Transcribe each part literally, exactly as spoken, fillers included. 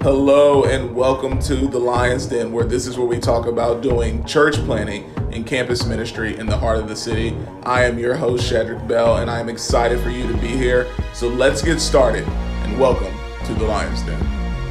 Hello and welcome to the Lion's Den, where this is where we talk about doing church planning and campus ministry in the heart of the city. I am your host, Shadrick Bell, and I am excited for you to be here. So let's get started, and welcome to the Lion's Den.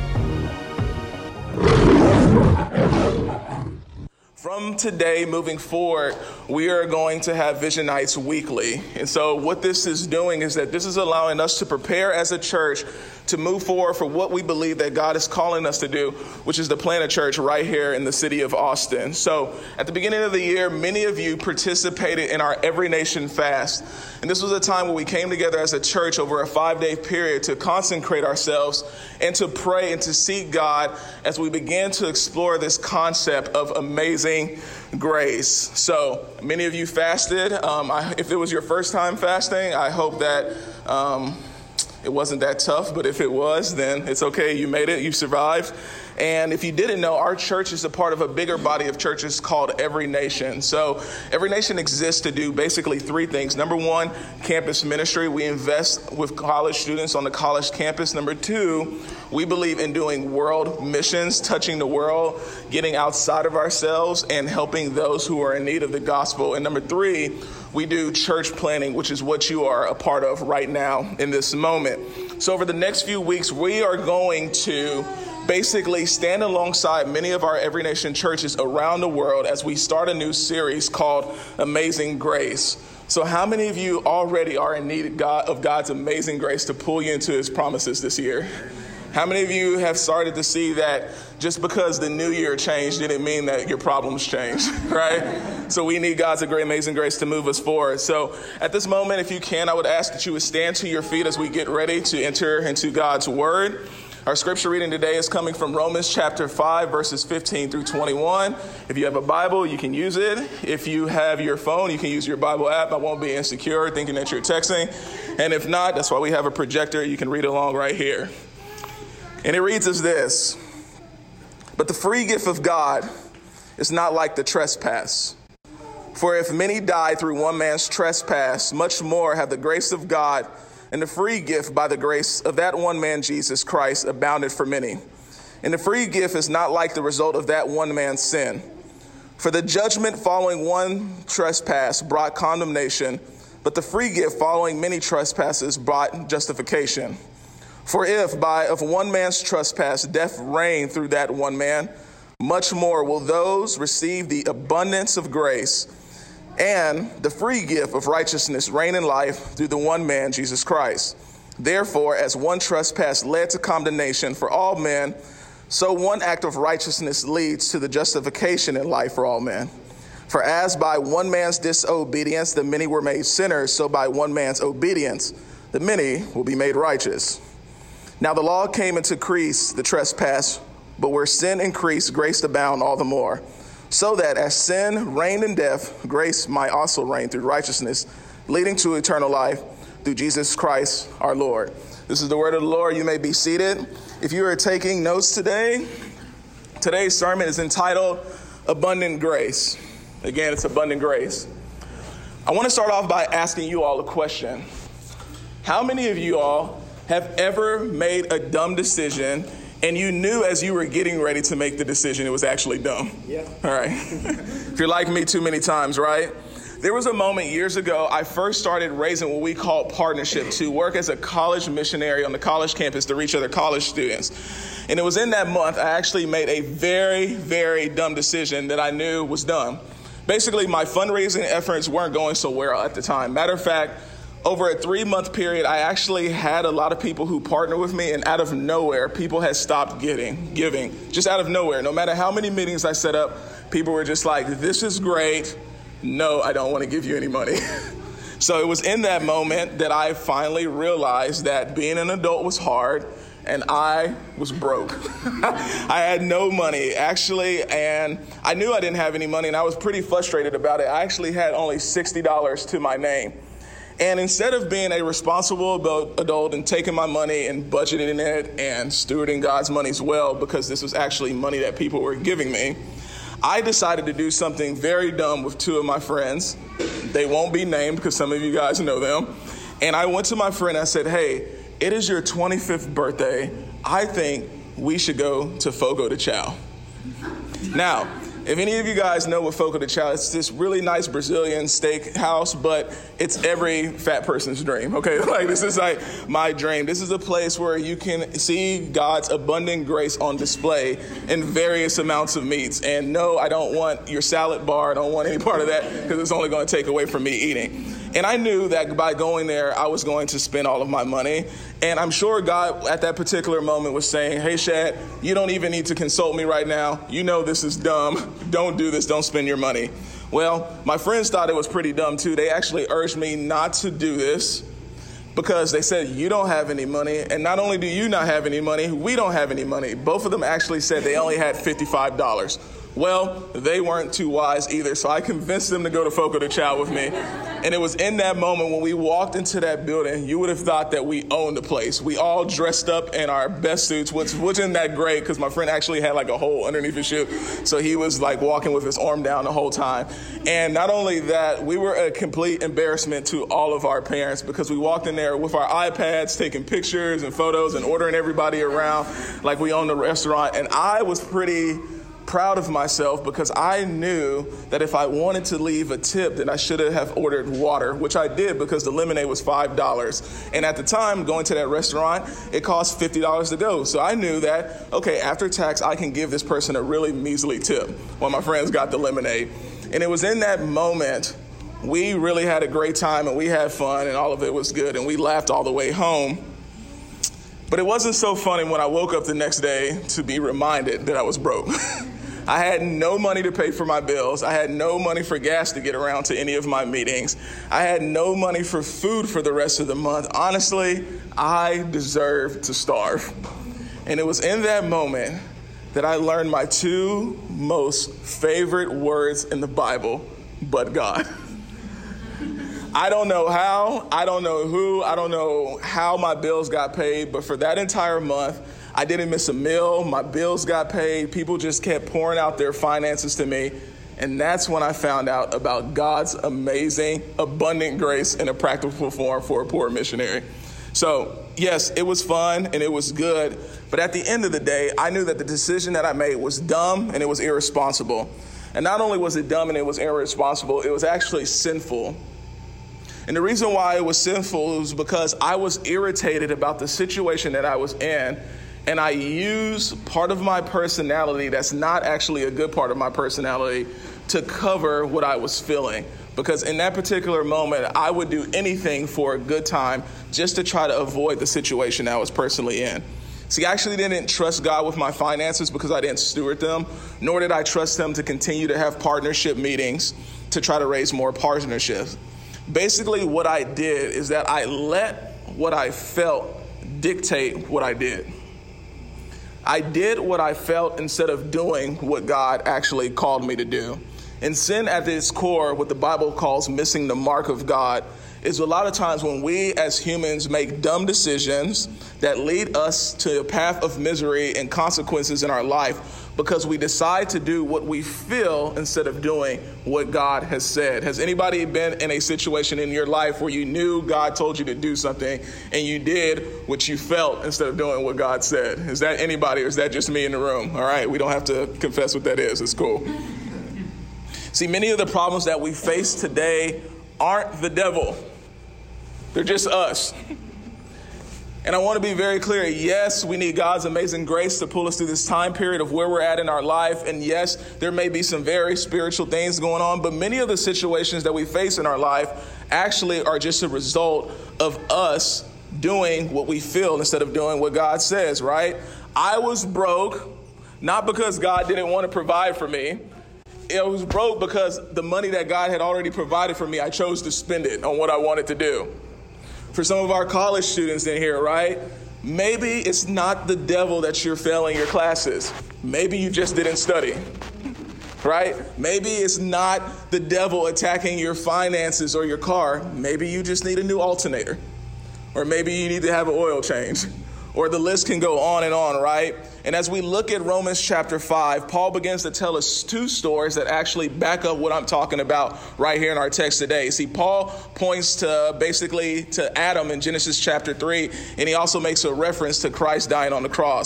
From today moving forward, we are going to have Vision Nights weekly. And so what this is doing is that this is allowing us to prepare as a church to move forward for what we believe that God is calling us to do, which is to plant a church right here in the city of Austin. So at the beginning of the year, many of you participated in our Every Nation Fast. And this was a time where we came together as a church over a five-day period to consecrate ourselves and to pray and to seek God as we began to explore this concept of amazing grace. So many of you fasted. Um, I, if it was your first time fasting, I hope that um, it wasn't that tough, but if it was, then it's okay. You made it. You survived. And if you didn't know, our church is a part of a bigger body of churches called Every Nation. So Every Nation exists to do basically three things. Number one, campus ministry. We invest with college students on the college campus. Number two, we believe in doing world missions, touching the world, getting outside of ourselves and helping those who are in need of the gospel. And number three, we do church planning, which is what you are a part of right now in this moment. So over the next few weeks, we are going to basically stand alongside many of our Every Nation churches around the world as we start a new series called Amazing Grace. So how many of you already are in need of, God, of God's amazing grace to pull you into his promises this year? How many of you have started to see that just because the new year changed didn't mean that your problems changed, right? So we need God's great, amazing grace to move us forward. So at this moment, if you can, I would ask that you would stand to your feet as we get ready to enter into God's word. Our scripture reading today is coming from Romans chapter five, verses fifteen through twenty-one. If you have a Bible, you can use it. If you have your phone, you can use your Bible app. I won't be insecure thinking that you're texting. And if not, that's why we have a projector. You can read along right here. And it reads as this: "But the free gift of God is not like the trespass. For if many died through one man's trespass, much more have the grace of God and the free gift by the grace of that one man, Jesus Christ, abounded for many. And the free gift is not like the result of that one man's sin. For the judgment following one trespass brought condemnation, but the free gift following many trespasses brought justification. For if by of one man's trespass death reigned through that one man, much more will those receive the abundance of grace and the free gift of righteousness reign in life through the one man, Jesus Christ. Therefore, as one trespass led to condemnation for all men, so one act of righteousness leads to the justification in life for all men. For as by one man's disobedience the many were made sinners, so by one man's obedience the many will be made righteous. Now the law came to increase the trespass, but where sin increased, grace abound all the more. So that as sin reigned in death, grace might also reign through righteousness, leading to eternal life through Jesus Christ our Lord." This is the word of the Lord. You may be seated. If you are taking notes today, today's sermon is entitled Abundant Grace. Again, it's abundant grace. I want to start off by asking you all a question. How many of you all have ever made a dumb decision and you knew as you were getting ready to make the decision it was actually dumb? Yeah. All right. If you're like me, too many times, right? There was a moment years ago, I first started raising what we call partnership to work as a college missionary on the college campus to reach other college students. And it was in that month I actually made a very, very dumb decision that I knew was dumb. Basically, my fundraising efforts weren't going so well at the time. Matter of fact, over a three-month period, I actually had a lot of people who partnered with me, and out of nowhere, people had stopped getting, giving, just out of nowhere. No matter how many meetings I set up, people were just like, "This is great. No, I don't want to give you any money." So it was in that moment that I finally realized that being an adult was hard, and I was broke. I had no money, actually, and I knew I didn't have any money, and I was pretty frustrated about it. I actually had only sixty dollars to my name. And instead of being a responsible adult and taking my money and budgeting it and stewarding God's money as well, because this was actually money that people were giving me, I decided to do something very dumb with two of my friends. They won't be named because some of you guys know them. And I went to my friend and I said, "Hey, it is your twenty-fifth birthday. I think we should go to Fogo de Chao. Now, if any of you guys know what Fogo de Chao is, it's this really nice Brazilian steak house, but it's every fat person's dream, okay? Like, this is like my dream. This is a place where you can see God's abundant grace on display in various amounts of meats. And no, I don't want your salad bar. I don't want any part of that because it's only going to take away from me eating. And I knew that by going there, I was going to spend all of my money. And I'm sure God at that particular moment was saying, hey, Shad, you don't even need to consult me right now. You know this is dumb. Don't do this. Don't spend your money. Well, my friends thought it was pretty dumb, too. They actually urged me not to do this because they said, you don't have any money. And not only do you not have any money, we don't have any money. Both of them actually said they only had fifty-five dollars. Well, they weren't too wise either, so I convinced them to go to Fogo de Chao with me. And it was in that moment when we walked into that building, you would have thought that we owned the place. We all dressed up in our best suits, which wasn't that great because my friend actually had like a hole underneath his shoe. So he was like walking with his arm down the whole time. And not only that, we were a complete embarrassment to all of our parents because we walked in there with our iPads, taking pictures and photos and ordering everybody around like we owned the restaurant. And I was pretty proud of myself because I knew that if I wanted to leave a tip, then I should have ordered water, which I did because the lemonade was five dollars. And at the time, going to that restaurant, it cost fifty dollars to go. So I knew that, okay, after tax, I can give this person a really measly tip while my friends got the lemonade. And it was in that moment, we really had a great time and we had fun and all of it was good and we laughed all the way home. But it wasn't so funny when I woke up the next day to be reminded that I was broke. I had no money to pay for my bills. I had no money for gas to get around to any of my meetings. I had no money for food for the rest of the month. Honestly, I deserved to starve. And it was in that moment that I learned my two most favorite words in the Bible, but God. I don't know how, I don't know who, I don't know how my bills got paid, but for that entire month, I didn't miss a meal. My bills got paid. People just kept pouring out their finances to me. And that's when I found out about God's amazing, abundant grace in a practical form for a poor missionary. So, yes, it was fun and it was good. But at the end of the day, I knew that the decision that I made was dumb and it was irresponsible. And not only was it dumb and it was irresponsible, it was actually sinful. And the reason why it was sinful was because I was irritated about the situation that I was in. And I used part of my personality that's not actually a good part of my personality to cover what I was feeling. Because in that particular moment, I would do anything for a good time just to try to avoid the situation I was personally in. See, I actually didn't trust God with my finances because I didn't steward them, nor did I trust him to continue to have partnership meetings to try to raise more partnerships. Basically, what I did is that I let what I felt dictate what I did. I did what I felt instead of doing what God actually called me to do. And sin at its core, what the Bible calls missing the mark of God, is a lot of times when we as humans make dumb decisions that lead us to a path of misery and consequences in our life because we decide to do what we feel instead of doing what God has said. Has anybody been in a situation in your life where you knew God told you to do something and you did what you felt instead of doing what God said? Is that anybody or is that just me in the room? All right, we don't have to confess what that is. It's cool. See, many of the problems that we face today aren't the devil. They're just us. And I want to be very clear. Yes, we need God's amazing grace to pull us through this time period of where we're at in our life. And yes, there may be some very spiritual things going on, but many of the situations that we face in our life actually are just a result of us doing what we feel instead of doing what God says, right? I was broke, not because God didn't want to provide for me. It was broke because the money that God had already provided for me, I chose to spend it on what I wanted to do. For some of our college students in here, right? Maybe it's not the devil that you're failing your classes. Maybe you just didn't study, right? Maybe it's not the devil attacking your finances or your car. Maybe you just need a new alternator. Or maybe you need to have an oil change. Or the list can go on and on, right? And as we look at Romans chapter five, Paul begins to tell us two stories that actually back up what I'm talking about right here in our text today. See, Paul points to basically to Adam in Genesis chapter three, and he also makes a reference to Christ dying on the cross.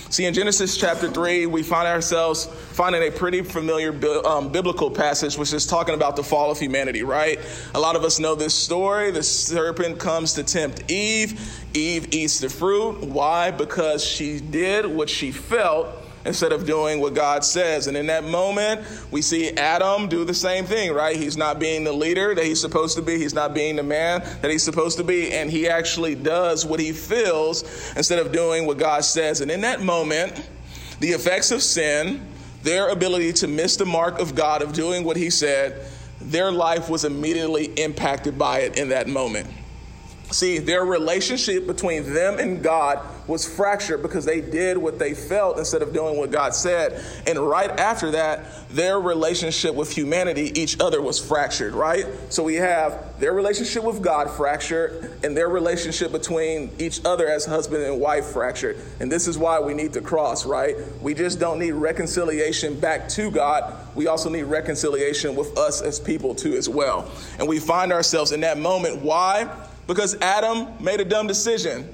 See, in Genesis chapter three, we find ourselves finding a pretty familiar um, biblical passage, which is talking about the fall of humanity, right? A lot of us know this story. The serpent comes to tempt Eve. Eve eats the fruit. Why? Because she did what she felt instead of doing what God says. And in that moment, we see Adam do the same thing, right? He's not being the leader that he's supposed to be. He's not being the man that he's supposed to be. And he actually does what he feels instead of doing what God says. And in that moment, the effects of sin, their ability to miss the mark of God, of doing what he said, their life was immediately impacted by it in that moment. See, their relationship between them and God was fractured because they did what they felt instead of doing what God said. And right after that, their relationship with humanity, each other, was fractured, right? So we have their relationship with God fractured and their relationship between each other as husband and wife fractured. And this is why we need to cross, right? We just don't need reconciliation back to God. We also need reconciliation with us as people too as well. And we find ourselves in that moment. Why? Because Adam made a dumb decision.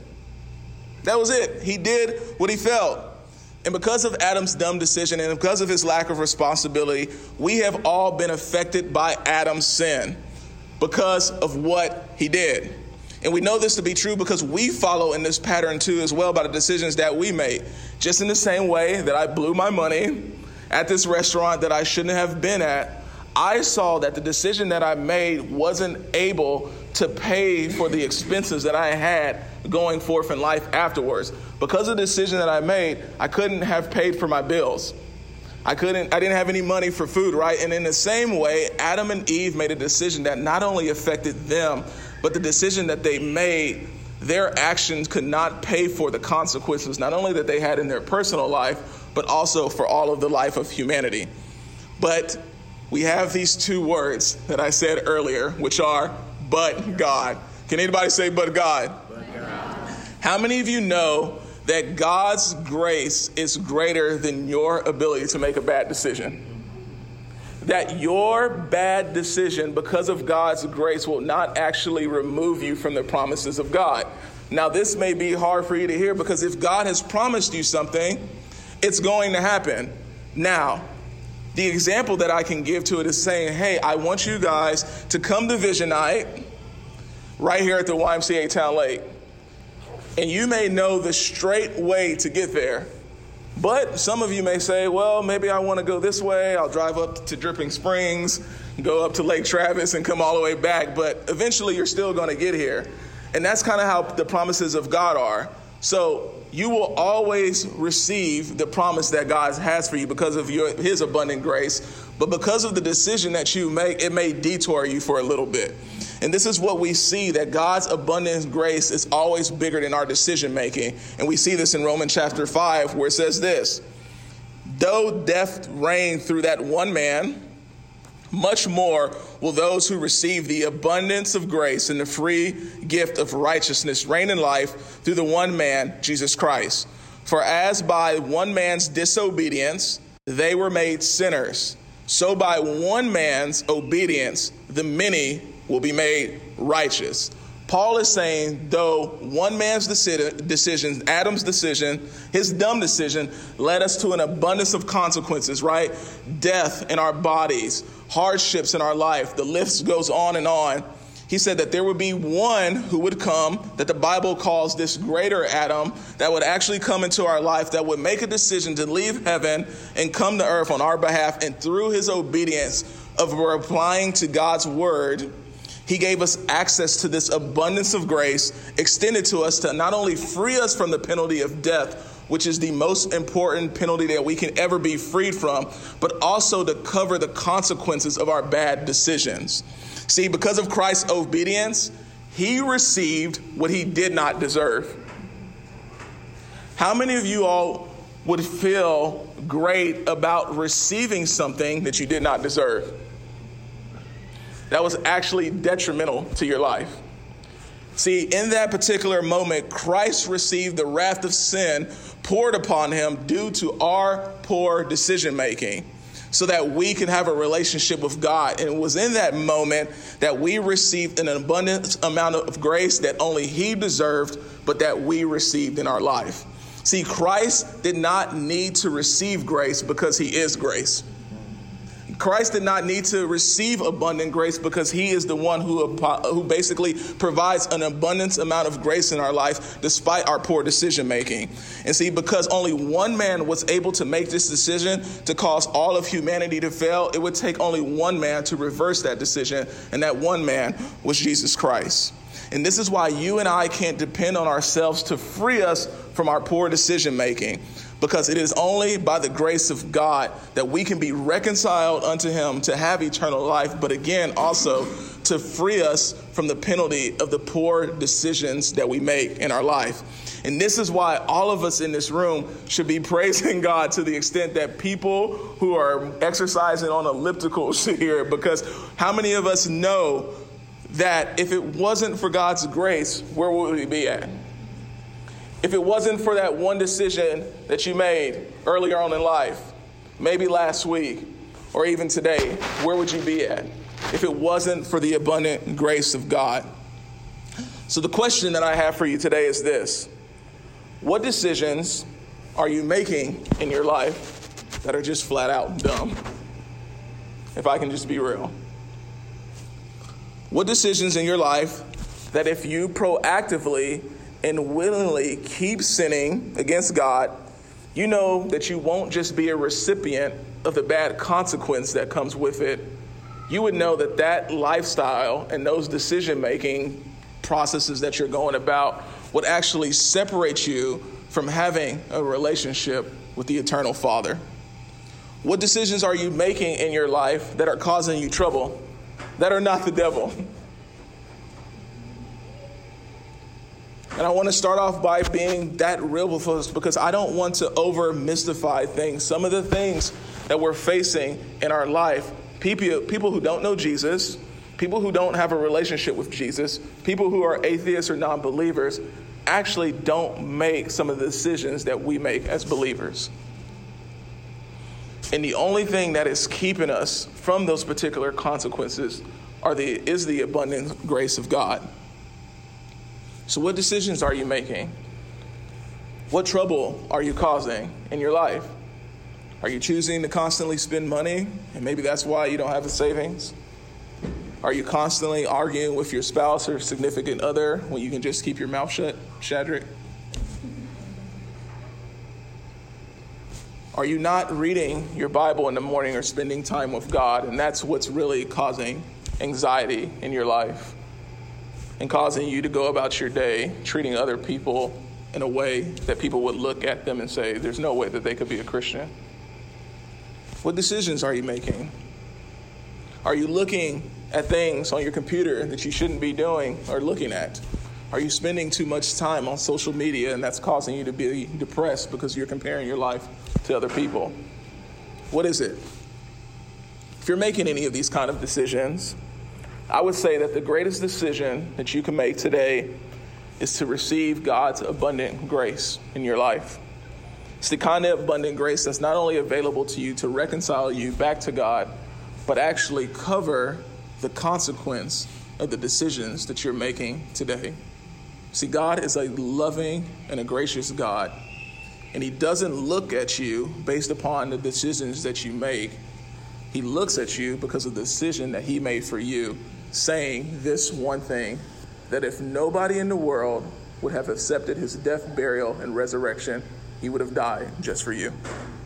That was it. He did what he felt. And because of Adam's dumb decision and because of his lack of responsibility, we have all been affected by Adam's sin because of what he did. And we know this to be true because we follow in this pattern too as well by the decisions that we made. Just in the same way that I blew my money at this restaurant that I shouldn't have been at, I saw that the decision that I made wasn't able to pay for the expenses that I had going forth in life afterwards. Because of the decision that I made, I couldn't have paid for my bills. I couldn't, I didn't have any money for food, right? And in the same way, Adam and Eve made a decision that not only affected them, but the decision that they made, their actions could not pay for the consequences, not only that they had in their personal life, but also for all of the life of humanity. But we have these two words that I said earlier, which are, but God. Can anybody say, but God? But God. How many of you know that God's grace is greater than your ability to make a bad decision? That your bad decision, because of God's grace, will not actually remove you from the promises of God. Now, this may be hard for you to hear because if God has promised you something, it's going to happen. Now, the example that I can give to it is saying, hey, I want you guys to come to Vision Night right here at the Y M C A Town Lake. And you may know the straight way to get there. But some of you may say, well, maybe I want to go this way. I'll drive up to Dripping Springs, go up to Lake Travis and come all the way back. But eventually you're still going to get here. And that's kind of how the promises of God are. So you will always receive the promise that God has for you because of your, his abundant grace. But because of the decision that you make, it may detour you for a little bit. And this is what we see, that God's abundant grace is always bigger than our decision making. And we see this in Romans chapter five, where it says this: though death reigned through that one man, much more will those who receive the abundance of grace and the free gift of righteousness reign in life through the one man, Jesus Christ. For as by one man's disobedience they were made sinners, so by one man's obedience the many will be made righteous. Paul is saying, though one man's decision, Adam's decision, his dumb decision, led us to an abundance of consequences, right? Death in our bodies, hardships in our life, the list goes on and on. He said that there would be one who would come, that the Bible calls this greater Adam, that would actually come into our life, that would make a decision to leave heaven and come to earth on our behalf. And through his obedience of replying to God's word, he gave us access to this abundance of grace extended to us to not only free us from the penalty of death, which is the most important penalty that we can ever be freed from, but also to cover the consequences of our bad decisions. See, because of Christ's obedience, he received what he did not deserve. How many of you all would feel great about receiving something that you did not deserve? That was actually detrimental to your life. See, in that particular moment, Christ received the wrath of sin poured upon him due to our poor decision making, so that we can have a relationship with God. And it was in that moment that we received an abundant amount of grace that only he deserved, but that we received in our life. See, Christ did not need to receive grace because he is grace. Christ did not need to receive abundant grace because he is the one who, who basically provides an abundance amount of grace in our life despite our poor decision making. And see, because only one man was able to make this decision to cause all of humanity to fail, it would take only one man to reverse that decision. And that one man was Jesus Christ. And this is why you and I can't depend on ourselves to free us from our poor decision making. Because it is only by the grace of God that we can be reconciled unto him to have eternal life, but again, also to free us from the penalty of the poor decisions that we make in our life. And this is why all of us in this room should be praising God to the extent that people who are exercising on ellipticals should hear it. Because how many of us know that if it wasn't for God's grace, where would we be at? If it wasn't for that one decision that you made earlier on in life, maybe last week or even today, where would you be at if it wasn't for the abundant grace of God? So the question that I have for you today is this: what decisions are you making in your life that are just flat out dumb? If I can just be real. What decisions in your life that if you proactively and willingly keep sinning against God, you know that you won't just be a recipient of the bad consequence that comes with it. You would know that that lifestyle and those decision-making processes that you're going about would actually separate you from having a relationship with the eternal Father. What decisions are you making in your life that are causing you trouble, that are not the devil? And I want to start off by being that real with us because I don't want to over mystify things. Some of the things that we're facing in our life, people, people who don't know Jesus, people who don't have a relationship with Jesus, people who are atheists or non-believers, actually don't make some of the decisions that we make as believers. And the only thing that is keeping us from those particular consequences are the, is the abundant grace of God. So what decisions are you making? What trouble are you causing in your life? Are you choosing to constantly spend money, and maybe that's why you don't have a savings? Are you constantly arguing with your spouse or significant other when you can just keep your mouth shut, Shadrach? Are you not reading your Bible in the morning or spending time with God, and that's what's really causing anxiety in your life and causing you to go about your day treating other people in a way that people would look at them and say, there's no way that they could be a Christian? What decisions are you making? Are you looking at things on your computer that you shouldn't be doing or looking at? Are you spending too much time on social media and that's causing you to be depressed because you're comparing your life to other people? What is it? If you're making any of these kind of decisions, I would say that the greatest decision that you can make today is to receive God's abundant grace in your life. It's the kind of abundant grace that's not only available to you to reconcile you back to God, but actually cover the consequence of the decisions that you're making today. See, God is a loving and a gracious God, and he doesn't look at you based upon the decisions that you make. He looks at you because of the decision that he made for you, saying this one thing, that if nobody in the world would have accepted his death, burial, and resurrection, he would have died just for you.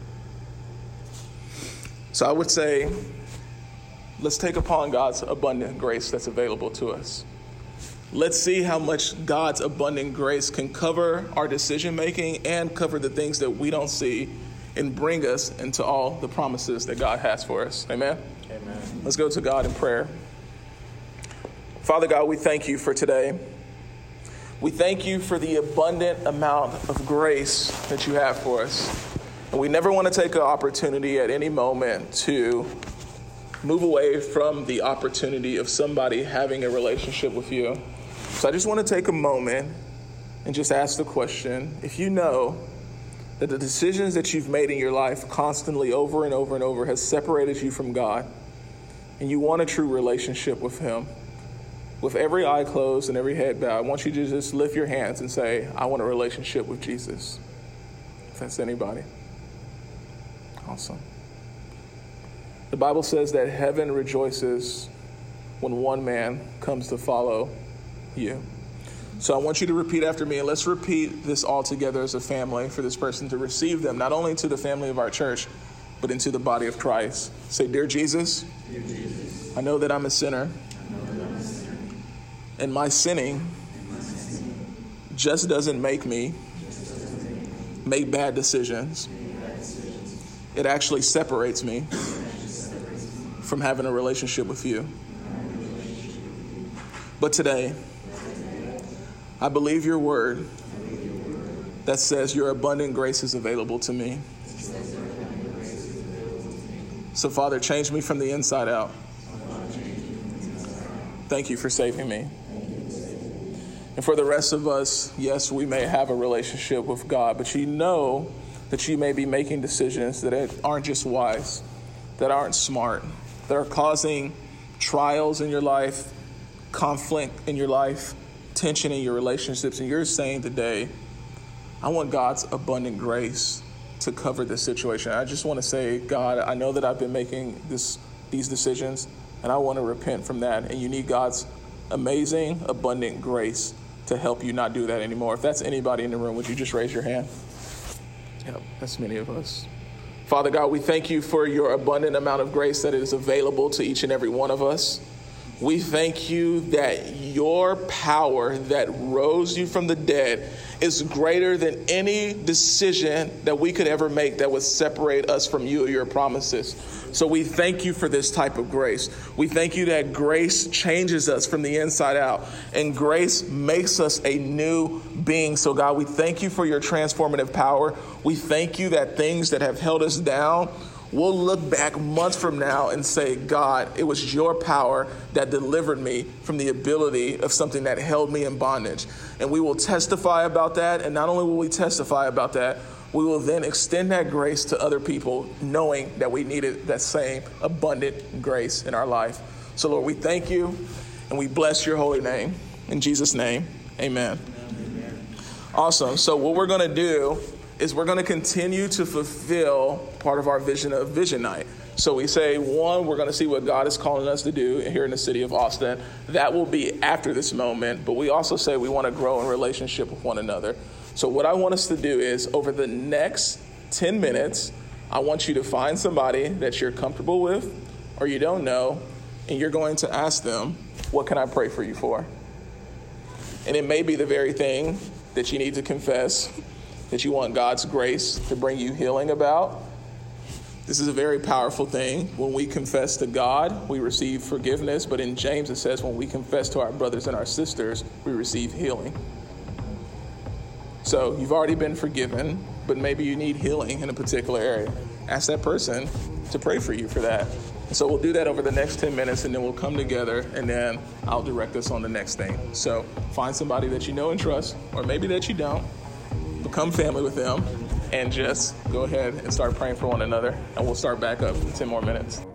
So I would say, let's take upon God's abundant grace that's available to us. Let's see how much God's abundant grace can cover our decision-making and cover the things that we don't see and bring us into all the promises that God has for us. Amen? Amen. Let's go to God in prayer. Father God, we thank you for today. We thank you for the abundant amount of grace that you have for us. And we never want to take an opportunity at any moment to move away from the opportunity of somebody having a relationship with you. So I just want to take a moment and just ask the question, if you know that the decisions that you've made in your life constantly over and over and over has separated you from God, and you want a true relationship with him, with every eye closed and every head bowed, I want you to just lift your hands and say, I want a relationship with Jesus. If that's anybody. Awesome. The Bible says that heaven rejoices when one man comes to follow you. So I want you to repeat after me, and let's repeat this all together as a family for this person to receive them, not only into the family of our church, but into the body of Christ. Say, Dear Jesus, Dear Jesus, I know that I'm a sinner, I'm a sinner. And my sinning, and my sinning just doesn't make me make, make bad decisions. Make bad decisions. It actually separates me, it actually separates me from having a relationship with you. But today, I believe your word that says your abundant grace is available to me. So, Father, change me from the inside out. Thank you for saving me. And for the rest of us, yes, we may have a relationship with God, but you know that you may be making decisions that aren't just wise, that aren't smart, that are causing trials in your life, conflict in your life, tension in your relationships. And you're saying today, I want God's abundant grace to cover this situation. I just want to say, God, I know that I've been making this these decisions, and I want to repent from that. And you need God's amazing, abundant grace to help you not do that anymore. If that's anybody in the room, would you just raise your hand? Yep, that's many of us. Father God, we thank you for your abundant amount of grace that is available to each and every one of us. We thank you that your power that rose you from the dead is greater than any decision that we could ever make that would separate us from you or your promises. So we thank you for this type of grace. We thank you that grace changes us from the inside out, and grace makes us a new being. So God, we thank you for your transformative power. We thank you that things that have held us down, we'll look back months from now and say, God, it was your power that delivered me from the ability of something that held me in bondage. And we will testify about that. And not only will we testify about that, we will then extend that grace to other people, knowing that we needed that same abundant grace in our life. So Lord, we thank you and we bless your holy name. In Jesus' name, amen. Amen. Awesome. So what we're going to do is we're going to continue to fulfill part of our vision of Vision Night. So we say, one, we're going to see what God is calling us to do here in the city of Austin. That will be after this moment. But we also say we want to grow in relationship with one another. So what I want us to do is over the next ten minutes, I want you to find somebody that you're comfortable with or you don't know, and you're going to ask them, what can I pray for you for? And it may be the very thing that you need to confess, that you want God's grace to bring you healing about. This is a very powerful thing. When we confess to God, we receive forgiveness. But in James, it says when we confess to our brothers and our sisters, we receive healing. So you've already been forgiven, but maybe you need healing in a particular area. Ask that person to pray for you for that. And so we'll do that over the next ten minutes, and then we'll come together, and then I'll direct us on the next thing. So find somebody that you know and trust, or maybe that you don't. Become family with them, and just go ahead and start praying for one another, and we'll start back up in ten more minutes.